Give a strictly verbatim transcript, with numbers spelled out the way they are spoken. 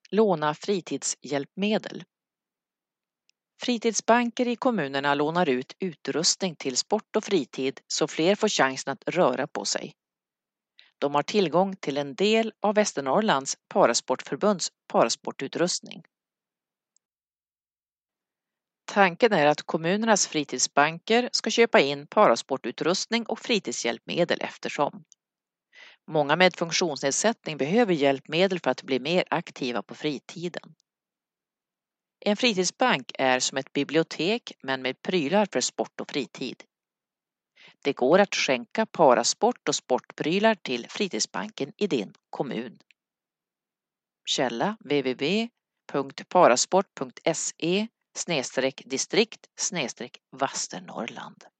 Låna fritidshjälpmedel. Fritidsbanker i kommunerna lånar ut utrustning till sport och fritid så fler får chansen att röra på sig. De har tillgång till en del av Västernorrlands parasportförbunds parasportutrustning. Tanken är att kommunernas fritidsbanker ska köpa in parasportutrustning och fritidshjälpmedel eftersom. Många med funktionsnedsättning behöver hjälpmedel för att bli mer aktiva på fritiden. En fritidsbank är som ett bibliotek men med prylar för sport och fritid. Det går att skänka parasport och sportprylar till fritidsbanken i din kommun. Källa w w w punkt parasport punkt se distrikt Västernorrland.